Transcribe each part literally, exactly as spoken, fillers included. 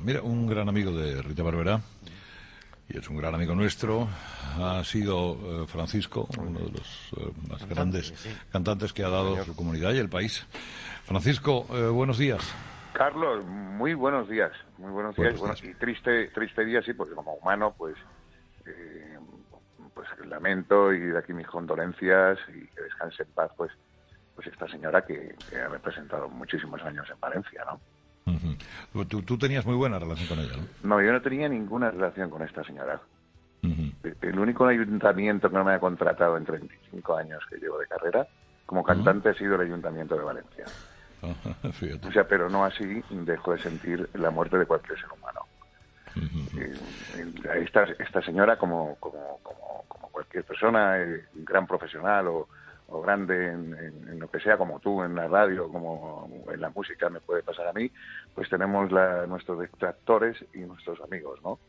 Mira, un gran amigo de Rita Barberá, y es un gran amigo nuestro, ha sido eh, Francisco, uno de los eh, más Cantante, grandes sí. cantantes que ha dado Señor. su comunidad y el país. Francisco, eh, buenos días. Carlos, muy buenos días, muy buenos días. Buenos días. Bueno, y triste, triste día, sí, porque como humano, pues, eh, pues lamento y de aquí mis condolencias y que descanse en paz, pues, pues esta señora que, que ha representado muchísimos años en Valencia, ¿no? Uh-huh. ¿Tú, tú tenías muy buena relación con ella, ¿no? No, yo no tenía ninguna relación con esta señora. Uh-huh. El único ayuntamiento que no me ha contratado en treinta y cinco años que llevo de carrera como cantante uh-huh. ha sido el Ayuntamiento de Valencia. Uh-huh. O sea, pero no así dejo de sentir la muerte de cualquier ser humano. Uh-huh. eh, esta, esta señora, como, como, como, como cualquier persona, eh, gran profesional o o grande en, en, en lo que sea, como tú en la radio, como en la música me puede pasar a mí, pues tenemos la, nuestros detractores y nuestros amigos, ¿no?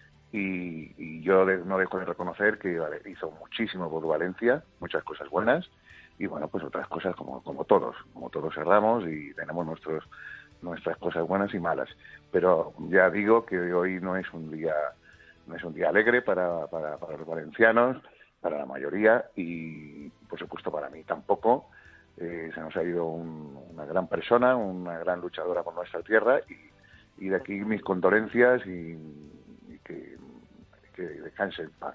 Y, y yo de, no dejo de reconocer que vale, hizo muchísimo por Valencia, muchas cosas buenas, y bueno, pues otras cosas como, como todos, como todos cerramos y tenemos nuestros nuestras cosas buenas y malas. Pero ya digo que hoy no es un día no es un día alegre para, para, para los valencianos, para la mayoría, y por supuesto para mí tampoco. Eh, se nos ha ido un, una gran persona, una gran luchadora por nuestra tierra, y, y de aquí mis condolencias y, y que, que descanse en paz.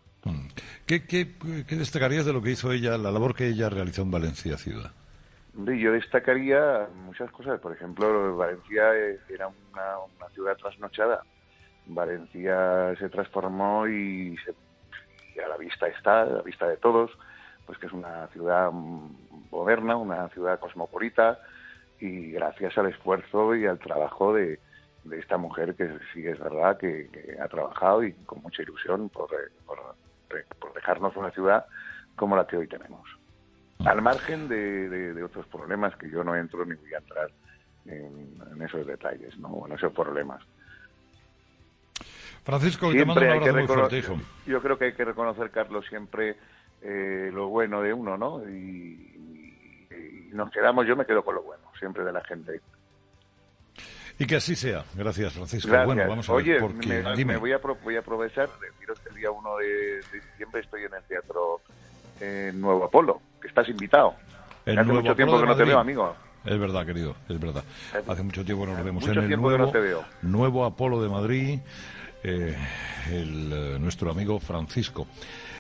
¿Qué, qué, ¿Qué destacarías de lo que hizo ella, la labor que ella realizó en Valencia ciudad? Yo destacaría muchas cosas. Por ejemplo, Valencia era una, una ciudad trasnochada. Valencia se transformó y se a la vista está, a la vista de todos, pues que es una ciudad moderna, una ciudad cosmopolita, y gracias al esfuerzo y al trabajo de, de esta mujer que sí es verdad que, que ha trabajado y con mucha ilusión por, por, por dejarnos una ciudad como la que hoy tenemos. Al margen de, de, de otros problemas que yo no entro ni voy a entrar en, en esos detalles, ¿no? En esos problemas. Francisco, te mando un abrazo muy fuerte, hijo. Yo creo que hay que reconocer, Carlos, siempre eh, lo bueno de uno, ¿no? Y, y, y nos quedamos, yo me quedo con lo bueno, siempre de la gente. Y que así sea. Gracias, Francisco. Gracias. Bueno, vamos a Oye, ver, porque... me, Dime. me voy, a, voy a aprovechar, deciros que el día uno de, de diciembre estoy en el Teatro eh, Nuevo Apolo, que estás invitado. El Hace Nuevo mucho Apolo tiempo que no Madrid. te veo, amigo. Es verdad, querido, es verdad. Hace mucho tiempo que no nos vemos. Mucho en el tiempo nuevo, que no te veo. Nuevo Apolo de Madrid, eh, el, eh, nuestro amigo Francisco.